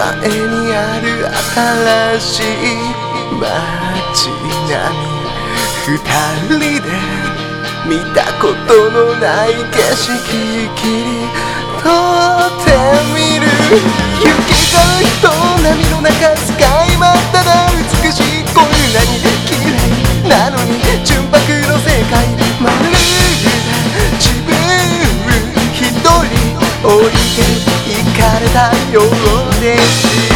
前にある新しい街並み、二人で見たことのない景色切り取ってみる。雪が人波の中、スカイ真っただ美しい、こんなに綺麗なのに純白の世界、まるで自分一人置いて行かれたようでした。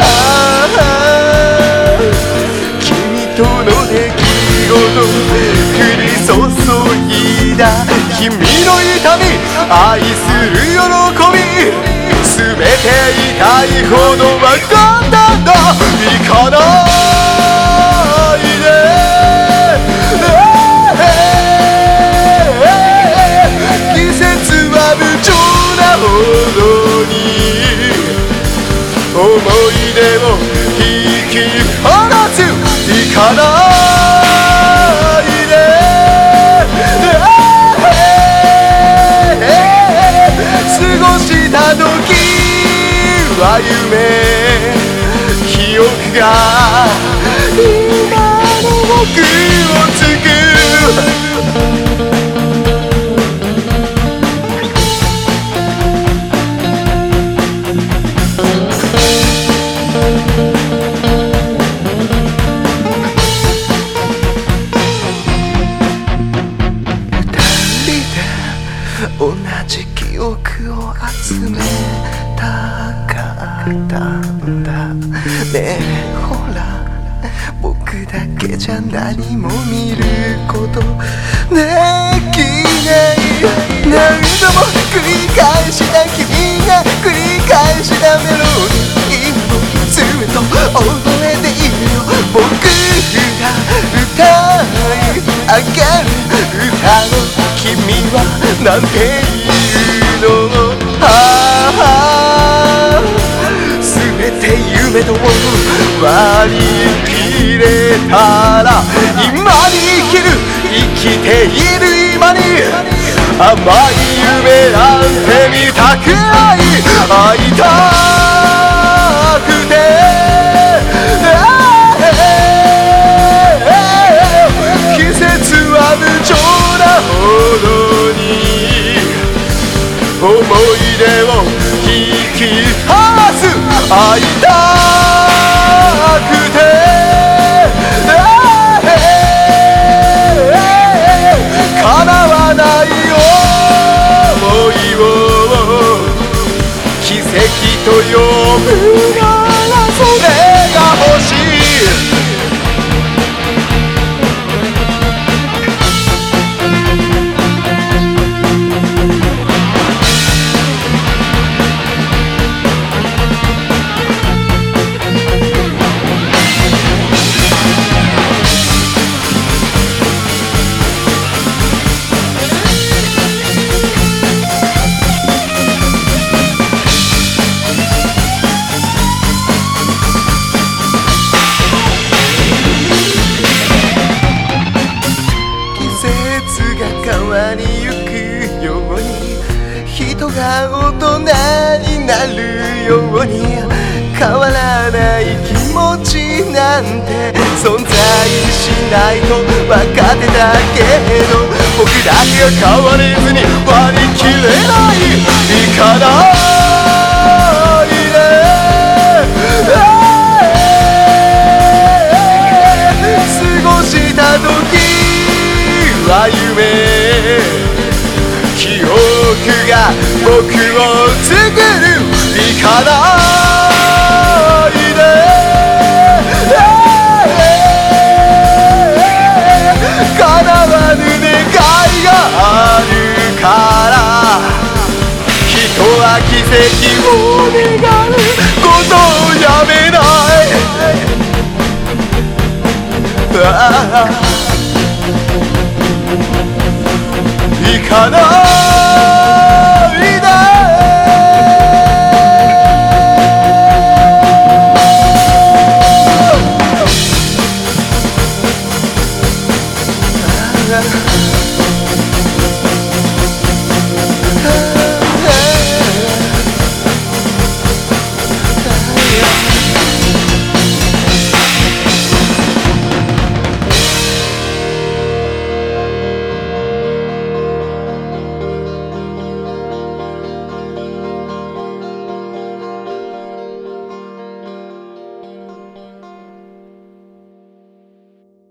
君との出来事、降り注いだ君の痛み、愛する喜び、全て痛いほどわかったんだ。行かないで季節は無情なほどに思い出を引き離す。行かないで過ごした時は夢、記憶が今の僕を作る。同じ記憶を集めたかったんだね。ほら僕だけじゃ何も見ることできない。何度も繰り返した君が繰り返したメロディー、今もずっと覚えているよ。僕が歌い上げる歌を君はなんて言うの。全て夢と割り切れたら、今に生きる生きている今に甘い夢なんて見たくない。会いたくて季節は無情なほどに思い出を引き離す。会いたくて叶わない想いを奇跡と呼ぶなら、それが欲しい。変わりゆくように、人が大人になるように、変わらない気持ちなんて存在しないと分かってたけど、僕だけが変われずに割り切れない。行かないで過ごした時は夢、記憶が僕を作る。行かないで叶わぬ願いがあるから、人は奇跡を願うことをやめない。行かないで